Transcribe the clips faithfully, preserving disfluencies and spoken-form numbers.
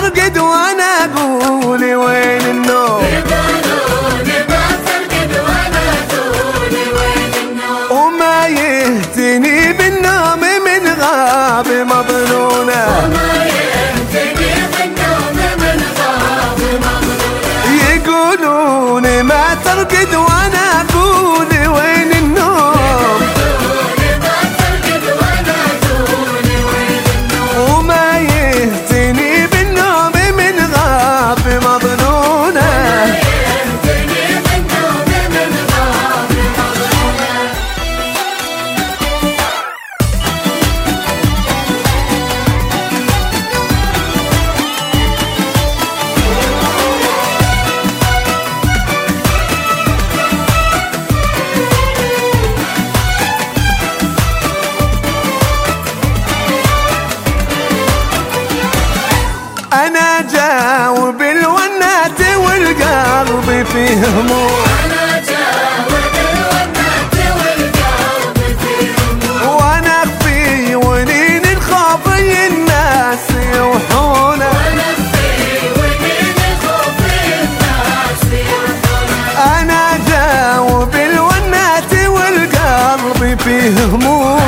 ترقد وانا اقول وين النوم، يقولون ما ترقد وانا اقول وين النوم، وما يهتني بالنوم من غاب مظنونه، وما يهتني بالنوم من غاب مظنونه، يقولون ما ترقد وانا اقول وين النوم، وما يهتني بالنوم من غاب مظنونه. أنا جاوب الونات والقلب فيه هموم، أنا جاوب الونات والقلب فيه هموم، وأنا أخفي ونين الخوف الناس يوحونه، وأنا أخفي ونين الخوف الناس يوحونه، أنا جاوب الونات والقلب فيه هموم،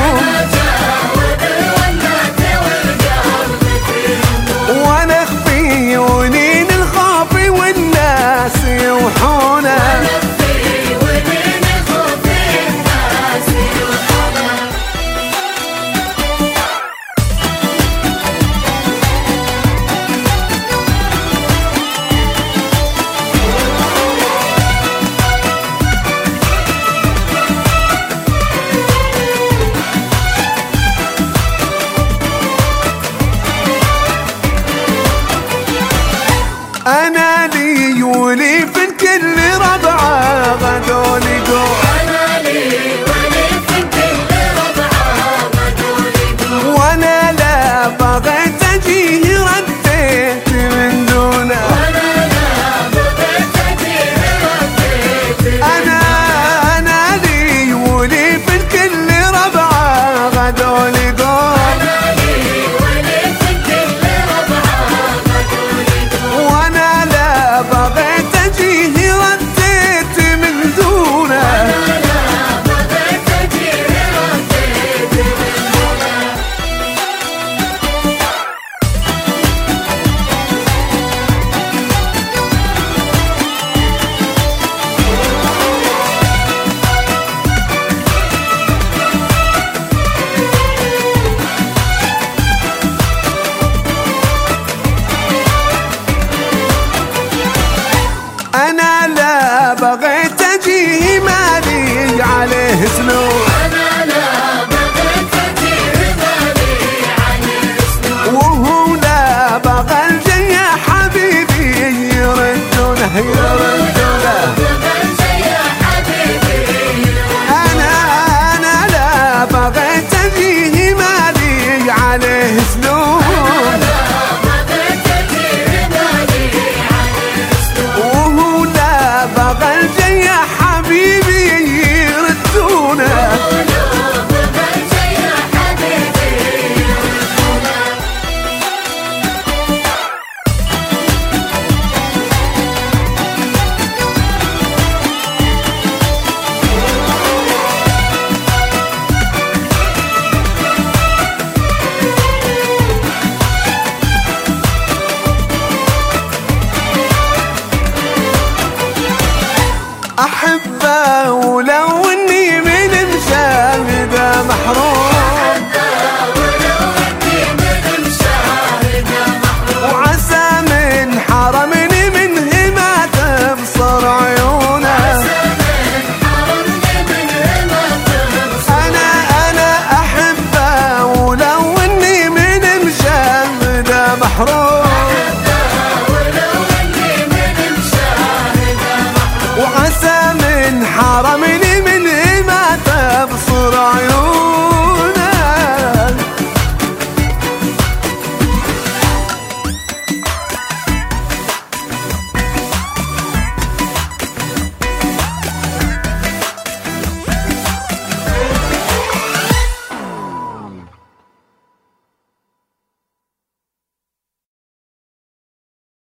وانا اخفي ونين الخوف والناس يوحونه، أنا لي ولي في الكل ربعة غدولي قول، أنا لي ولي في كل ربعة غدولي قول، وأنا لا بغيت أجيه رديت من دونه، وأنا لا بغيت أجيه رديت من أنا أنا لي ولي في الكل ربعة غدولي قول، أنا لي ولي في كل ربعة غدولي قول، وأنا لا بغيت أجيه رديت من دونه، وأنا لا بغيت أجيه رديت من دونه. أنا لا بغيت أجيه مالي عليه سنون، أنا لا بغيت أجيه مالي عليه سنون، وهو لا بغى الجي يا حبيبي يردونه يردونه، بغيت يا حبيبي أنا أنا لا بغيت أجيه مالي عليه سنون، وهو لا بغى الجي يا حبيبي يردونه، أحبه ولو إني من مشاهده محروم، وعسى من حرمني منه ما تبصر عيونه، أنا أنا أحبه ولو إني من مشاهده محروم، وعسى من حرمني